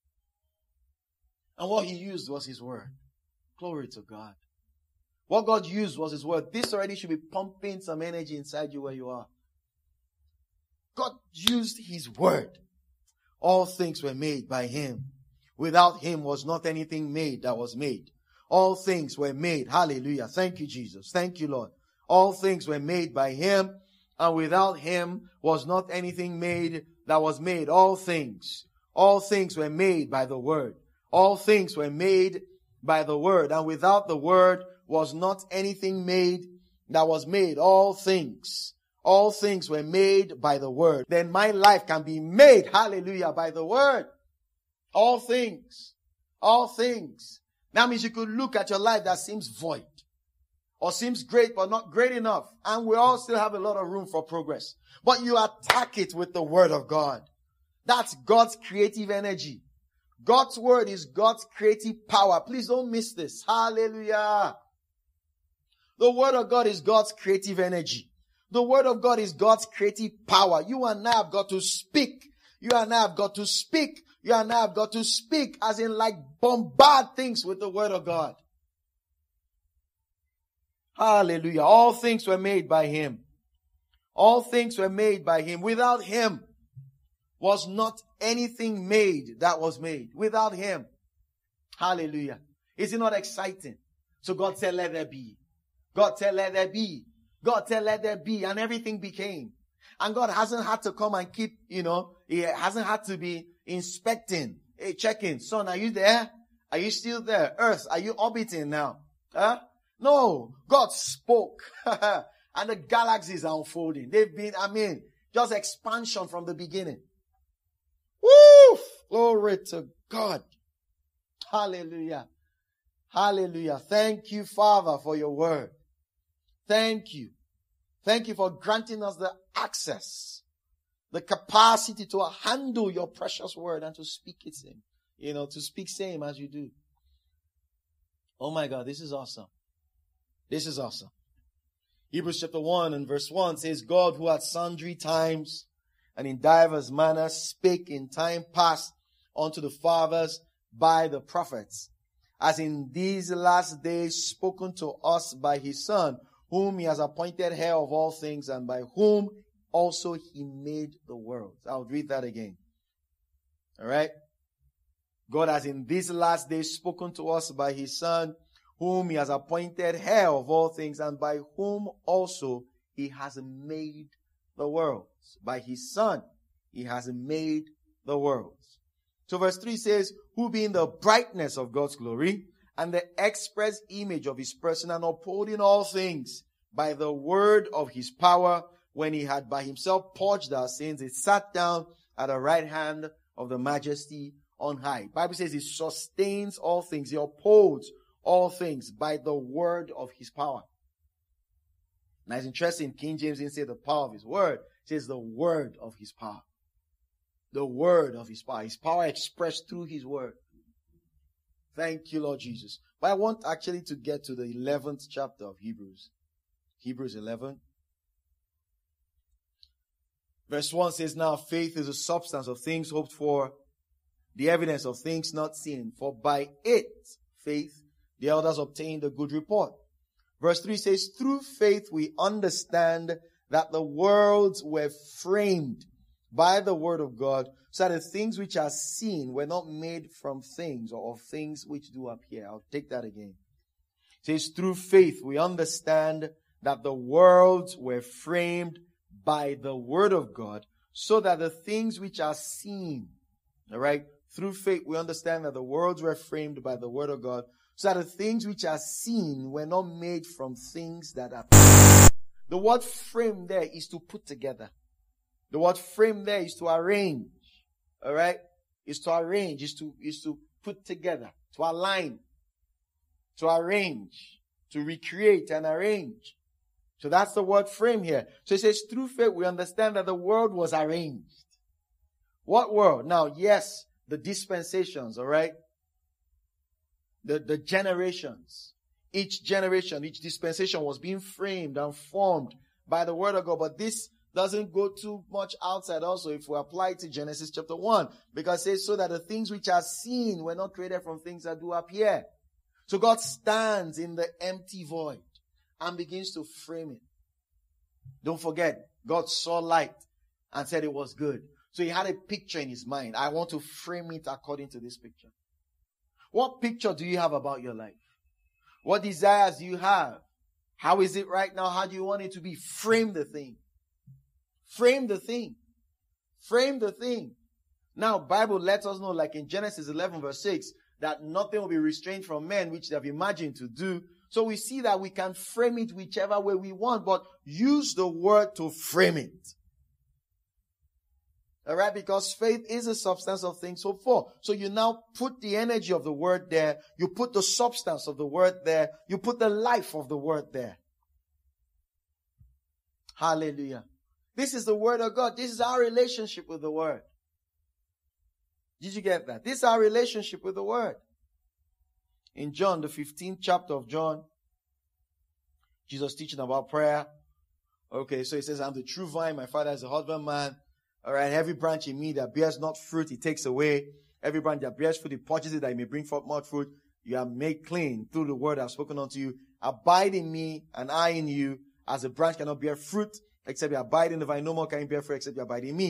And what He used was His word. Glory to God. What God used was His word. This already should be pumping some energy inside you where you are. God used His word. All things were made by Him. Without Him was not anything made that was made. All things were made. Hallelujah. Thank you, Jesus. Thank you, Lord. All things were made by Him, and without Him was not anything made that was made. All things were made by the word. All things were made by the word, and without the word was not anything made that was made. All things were made by the word. Then my life can be made, hallelujah, by the word. All things. That means you could look at your life that seems void, or seems great but not great enough, and we all still have a lot of room for progress. But you attack it with the word of God. That's God's creative energy. God's word is God's creative power. Please don't miss this. Hallelujah. The word of God is God's creative energy. The word of God is God's creative power. You and I have got to speak. You and I have got to speak. You and I have got to speak, as in like bombard things with the word of God. Hallelujah. All things were made by Him. All things were made by Him. Without Him, was not anything made that was made without him. Hallelujah. Is it not exciting? So God said, let there be. God said, let there be. God said, let there be. And everything became. And God hasn't had to come and keep, He hasn't had to be inspecting, checking. Sun, are you there? Are you still there? Earth, are you orbiting now? Huh? No. God spoke. And the galaxies are unfolding. They've been, just expansion from the beginning. Woo! Glory to God. Hallelujah. Hallelujah. Thank you, Father, for your word. Thank you. Thank you for granting us the access, the capacity to handle your precious word and to speak it same. To speak same as you do. Oh my God, this is awesome. This is awesome. Hebrews chapter 1 and verse 1 says, God, who at sundry times and in divers manners spake in time past unto the fathers by the prophets, as in these last days spoken to us by his Son, whom he has appointed heir of all things, and by whom also he made the world. I'll read that again. All right. God has in these last days spoken to us by his Son, whom he has appointed heir of all things, and by whom also he has made the world. By his Son, he has made the world. So verse 3 says, who being the brightness of God's glory and the express image of his person, and upholding all things by the word of his power, when he had by himself purged our sins, he sat down at the right hand of the majesty on high. Bible says he sustains all things. He upholds all things by the word of his power. Now it's interesting, King James didn't say the power of his word. It says the word of his power. The word of his power. His power expressed through his word. Thank you, Lord Jesus. But I want actually to get to the 11th chapter of Hebrews. Hebrews 11. Verse 1 says, now faith is the substance of things hoped for, the evidence of things not seen. For by it, faith, the elders obtained a good report. Verse 3 says, through faith we understand that the worlds were framed by the word of God, so that the things which are seen were not made from things or of things which do appear. I'll take that again. It says, through faith we understand that the worlds were framed by the word of God, so that the things which are seen, all right, through faith we understand that the worlds were framed by the word of God, so that the things which are seen were not made from things that appear. The word frame there is to put together. The word frame there is to arrange. All right? Is to arrange, is to put together, to align, to arrange, to recreate and arrange. So that's the word frame here. So it says, through faith we understand that the world was arranged. What world? Now, yes, the dispensations, all right? The generations. Each generation, each dispensation was being framed and formed by the word of God. But this doesn't go too much outside also if we apply it to Genesis chapter 1. Because it says, so that the things which are seen were not created from things that do appear. So God stands in the empty void and begins to frame it. Don't forget, God saw light and said it was good. So he had a picture in his mind. I want to frame it according to this picture. What picture do you have about your life? What desires do you have? How is it right now? How do you want it to be? Frame the thing. Frame the thing. Frame the thing. Now, Bible lets us know, like in Genesis 11 verse 6, that nothing will be restrained from men which they have imagined to do. So we see that we can frame it whichever way we want, but use the word to frame it. Alright, because faith is a substance of things hoped for. So you now put the energy of the word there, you put the substance of the word there, you put the life of the word there. Hallelujah. This is the word of God. This is our relationship with the word. Did you get that? This is our relationship with the word. In John, the 15th chapter of John, Jesus teaching about prayer. Okay, so he says, I'm the true vine, my Father is the husbandman. All right, every branch in me that bears not fruit, he takes away. Every branch that bears fruit, he purges it that it may bring forth more fruit. You are made clean through the word I have spoken unto you. Abide in me, and I in you, as a branch cannot bear fruit except you abide in the vine. No more can you bear fruit except you abide in me.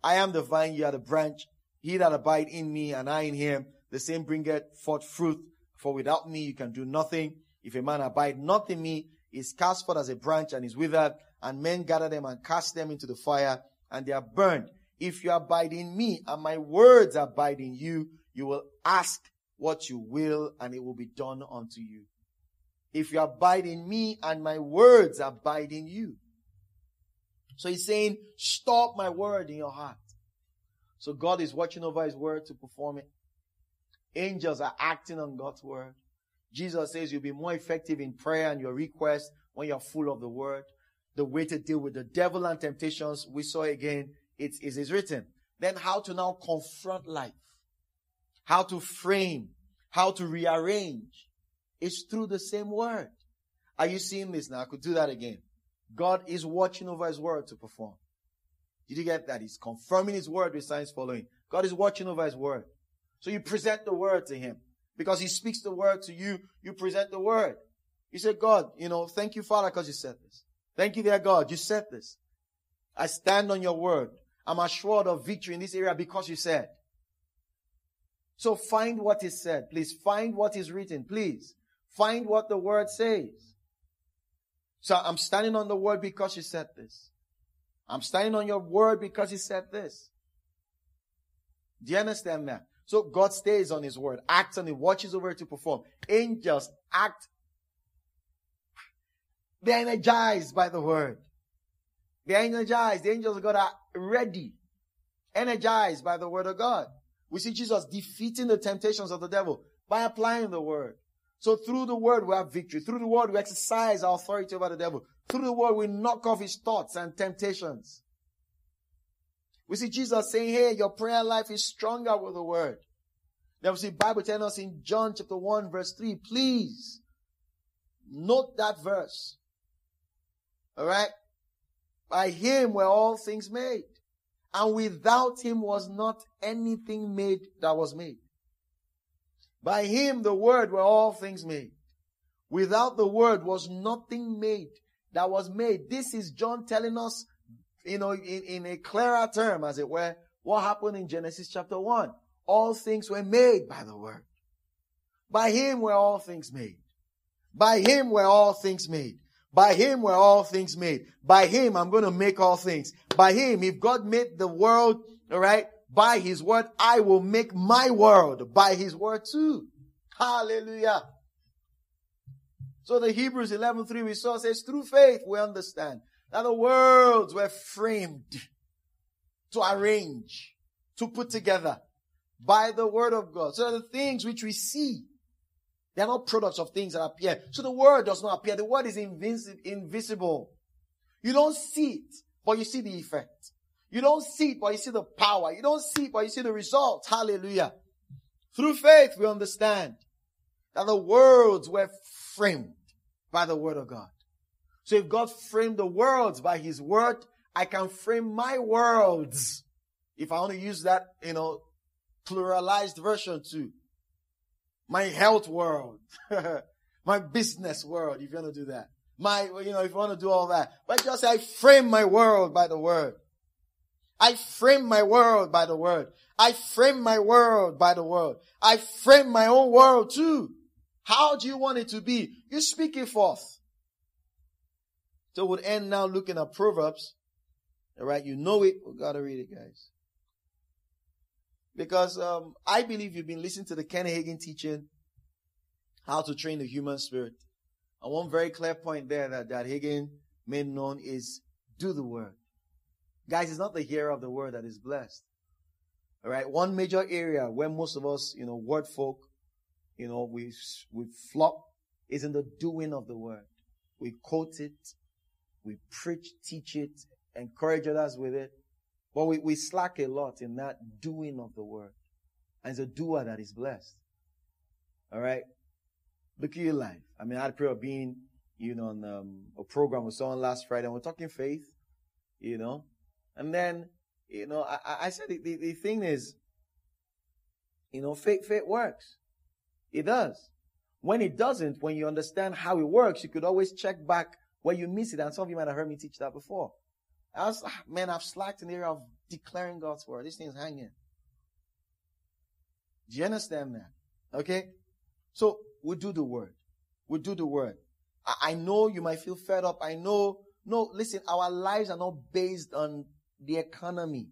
I am the vine, ye are the branch. He that abide in me and I in him, the same bringeth forth fruit. For without me you can do nothing. If a man abide not in me, he is cast forth as a branch and is withered, and men gather them and cast them into the fire, and they are burned. If you abide in me and my words abide in you, you will ask what you will, and it will be done unto you. If you abide in me and my words abide in you. So he's saying, stop my word in your heart. So God is watching over his word to perform it. Angels are acting on God's word. Jesus says you'll be more effective in prayer and your request when you're full of the word. The way to deal with the devil and temptations, we saw again, it is written. Then how to now confront life. How to frame, how to rearrange. It's through the same word. Are you seeing this now? I could do that again. God is watching over his word to perform. Did you get that? He's confirming his word with signs following. God is watching over his word. So you present the word to him. Because he speaks the word to you, you present the word. You say, God, thank you, Father, because you said this. Thank you, dear God, you said this. I stand on your word. I'm assured of victory in this area because you said. So find what is said. Please find what is written. Please find what the word says. So I'm standing on the word because you said this. I'm standing on your word because you said this. Do you understand that? So God stays on his word, acts on it, watches over it to perform. Angels act. They're energized by the word. They're energized. The angels of God are ready, energized by the word of God. We see Jesus defeating the temptations of the devil by applying the word. So through the word we have victory. Through the word we exercise our authority over the devil. Through the word we knock off his thoughts and temptations. We see Jesus saying, hey, your prayer life is stronger with the word. Then we see the Bible telling us in John chapter 1 verse 3. Please note that verse. All right. By him were all things made. And without him was not anything made that was made. By him the word were all things made. Without the word was nothing made that was made. This is John telling us, in a clearer term, as it were, what happened in Genesis chapter 1. All things were made by the word. By him were all things made. By him were all things made. By him were all things made. By him I'm going to make all things. By him, if God made the world, all right, by his word, I will make my world by his word too. Hallelujah. So the Hebrews 11:3 we saw says, through faith we understand that the worlds were framed, to arrange, to put together by the word of God. So the things which we see, they are not products of things that appear. So the word does not appear. The word is invisible. You don't see it, but you see the effect. You don't see it, but you see the power. You don't see it, but you see the result. Hallelujah. Through faith, we understand that the worlds were framed by the word of God. So if God framed the worlds by his word, I can frame my worlds. If I want to use that, pluralized version too. My health world. My business world, if you want to do that. If you want to do all that. But just say, I frame my world by the word. I frame my world by the word. I frame my world by the word. I frame my own world too. How do you want it to be? You speak it forth. So we'll end now looking at Proverbs. All right, you know it. We've got to read it, guys. Because I believe you've been listening to the Ken Hagin teaching, How to Train the Human Spirit. And one very clear point there that Hagin made known is do the word. Guys, it's not the hearer of the word that is blessed. All right, one major area where most of us, word folk, we flop is in the doing of the word. We quote it, we preach, teach it, encourage others with it. But we slack a lot in that doing of the word. And it's a doer that is blessed. All right? Look at your life. I mean, I had a prayer of being, on a program with someone last Friday, and we're talking faith, And then, I said the thing is, faith works. It does. When it doesn't, when you understand how it works, you could always check back where you miss it. And some of you might have heard me teach that before. I've slacked in the area of declaring God's word. This thing's hanging. Do you understand that? Okay? So, we do the word. We do the word. I know you might feel fed up. I know. No, listen, our lives are not based on the economy.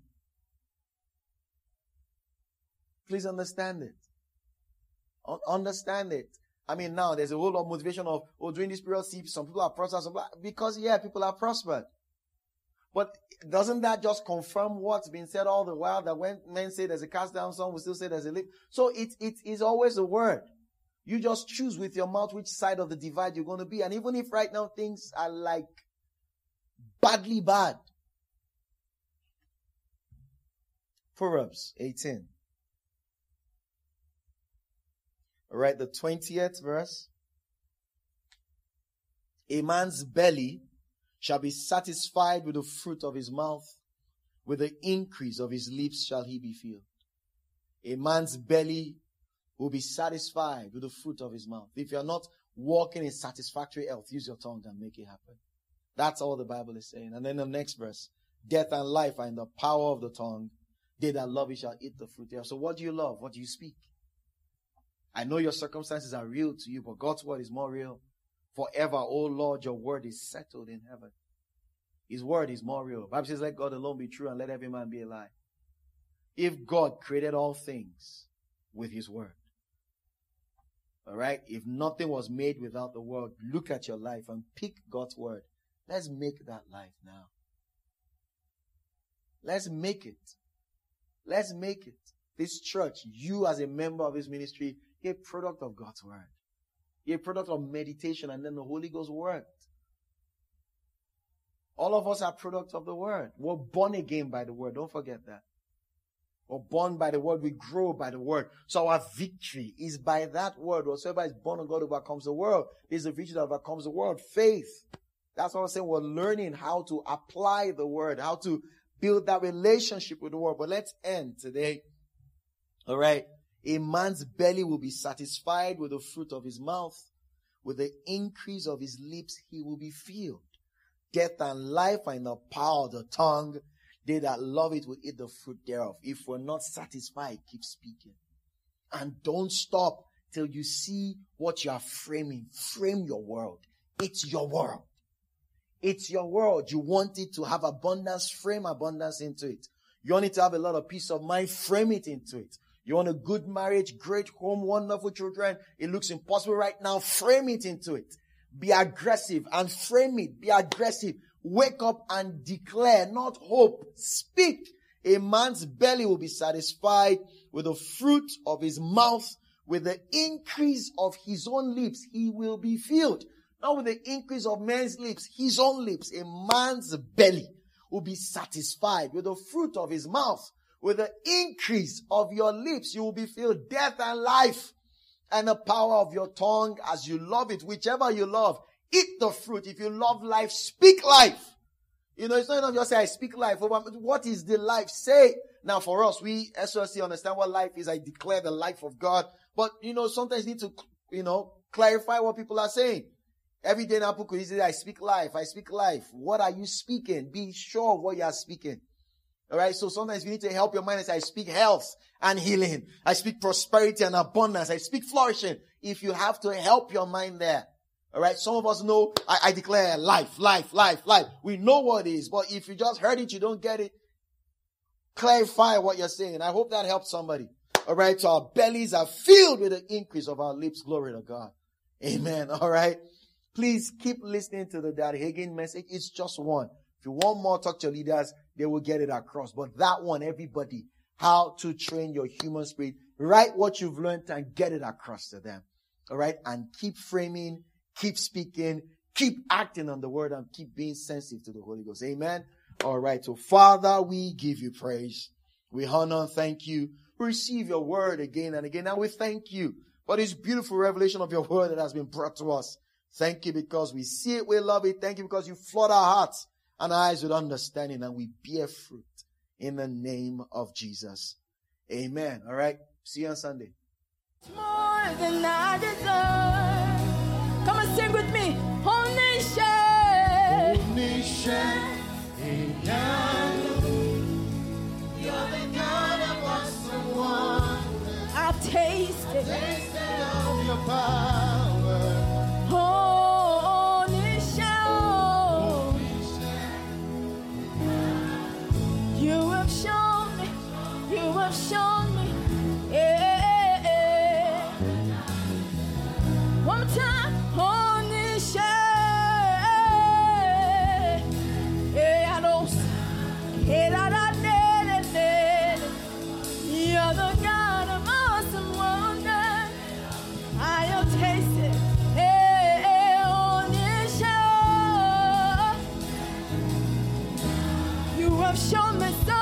Please understand it. Understand it. I mean, now there's a whole lot of motivation of, during this period, see, some people are prosperous. Because, people are prospered. But doesn't that just confirm what's been said all the while, that when men say there's a cast down, some will still say there's a lift? So it is always a word. You just choose with your mouth which side of the divide you're going to be. And even if right now things are like badly bad. Proverbs 18. All right, the 20th verse. A man's belly shall be satisfied with the fruit of his mouth. With the increase of his lips shall he be filled. A man's belly will be satisfied with the fruit of his mouth. If you're not walking in satisfactory health, use your tongue and make it happen. That's all the Bible is saying. And then the next verse. Death and life are in the power of the tongue. They that love it shall eat the fruit thereof. So what do you love? What do you speak? I know your circumstances are real to you, but God's word is more real. Forever, O Lord, your word is settled in heaven. His word is more real. The Bible says, let God alone be true and let every man be a lie. If God created all things with his word, all right, if nothing was made without the word, look at your life and pick God's word. Let's make that life now. Let's make it. Let's make it. This church, you as a member of this ministry, you're a product of God's word. You're a product of meditation, and then the Holy Ghost worked. All of us are products of the word. We're born again by the word. Don't forget that. We're born by the word. We grow by the word. So our victory is by that word. Whatsoever is born of God overcomes the world. This is the victory that overcomes the world. Faith. That's what I'm saying. We're learning how to apply the word, how to build that relationship with the word. But let's end today. All right. A man's belly will be satisfied with the fruit of his mouth. With the increase of his lips, he will be filled. Death and life are in the power of the tongue. They that love it will eat the fruit thereof. If we're not satisfied, keep speaking. And don't stop till you see what you are framing. Frame your world. It's your world. It's your world. You want it to have abundance, frame abundance into it. You want it to have a lot of peace of mind, frame it into it. You want a good marriage, great home, wonderful children. It looks impossible right now. Frame it into it. Be aggressive and frame it. Be aggressive. Wake up and declare, not hope. Speak. A man's belly will be satisfied with the fruit of his mouth. With the increase of his own lips, he will be filled. Not with the increase of men's lips, his own lips. A man's belly will be satisfied with the fruit of his mouth. With the increase of your lips, you will be filled. Death and life and the power of your tongue as you love it. Whichever you love, eat the fruit. If you love life, speak life. You know, it's not enough just say, I speak life. What is the life? Say. Now for us, we SOC understand what life is. I declare the life of God. But, sometimes you need to, clarify what people are saying. Every day now, people could say, I speak life. I speak life. What are you speaking? Be sure of what you are speaking. All right. So sometimes you need to help your mind and say, I speak health and healing. I speak prosperity and abundance. I speak flourishing. If you have to help your mind there. All right. Some of us know I declare life, life, life, life. We know what it is. But if you just heard it, you don't get it. Clarify what you're saying. I hope that helps somebody. All right. So our bellies are filled with the increase of our lips. Glory to God. Amen. All right. Please keep listening to the Dad Hagin message. It's just one. If you want more, talk to your leaders. They will get it across. But that one, everybody, how to train your human spirit. Write what you've learned and get it across to them. All right. And keep framing, keep speaking, keep acting on the word, and keep being sensitive to the Holy Ghost. Amen. All right. So Father, we give you praise. We honor and thank you. We receive your word again and again. And we thank you for this beautiful revelation of your word that has been brought to us. Thank you because we see it, we love it. Thank you because you flood our hearts and eyes with understanding, and we bear fruit in the name of Jesus. Amen. All right. See you on Sunday. More than I deserve. Come and sing with me. Whole nation. Whole nation. have shown me. One more time on this shore. You're the God of awesome wonder. I have tasted on this shore. You have shown me so.